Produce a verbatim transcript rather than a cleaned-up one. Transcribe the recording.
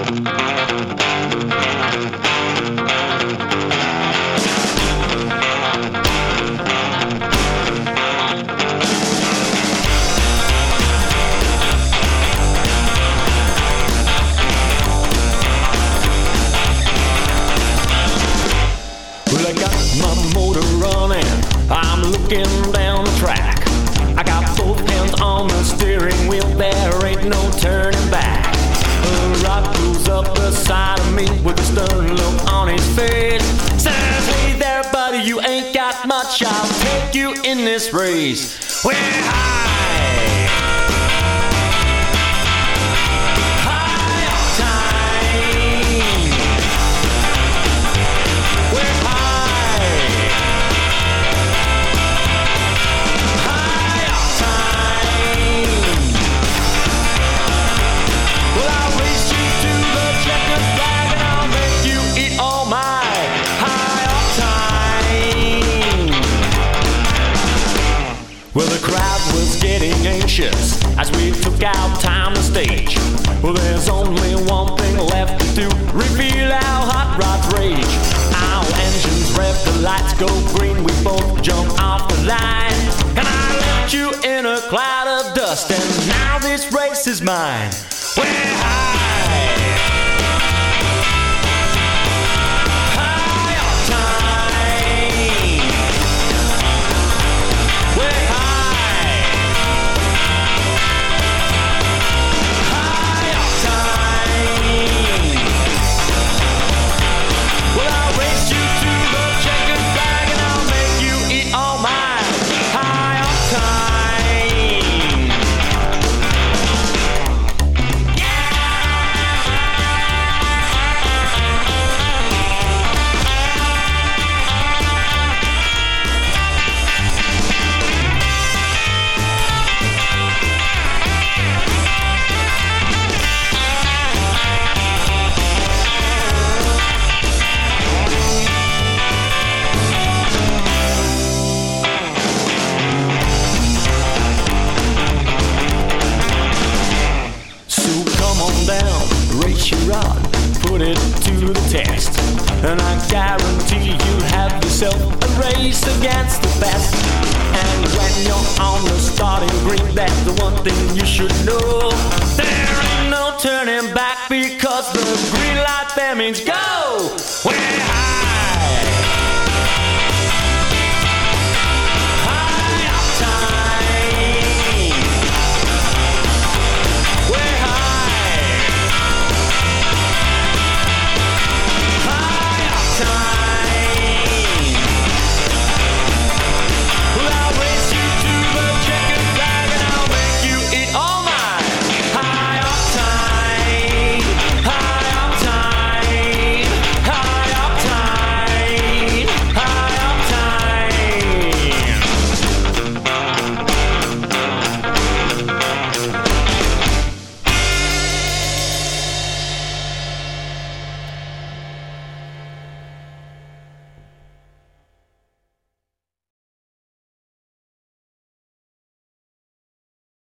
Well, I got my motor running, I'm looking down the track. I got both hands on the steering wheel, there ain't no turning back. A rock pulls up the side of me with a stern look on his face. Says, hey there buddy, you ain't got much, I'll take you in this race. We're high, high octane. We're high, high octane. Well, I'll race you to the checkered flag and I'll make you eat all my high octane. Well, the crowd was getting anxious as we took out time to stage. Well, there's only one thing left to do, reveal our hot rod's rage. Our engines rev, the lights go green, we both jump off the line. And I left you in a cloud of dust, and now this race is mine. We're high, high octane. We're high, high octane. Well, I'll race you to the checkered flag and I'll make you eat all my high octane. Race your rod, put it to the test, and I guarantee you'll have yourself a race against the best. And when you're on the starting grid, that's the one thing you should know. There ain't no turning back because the green light there means go. We're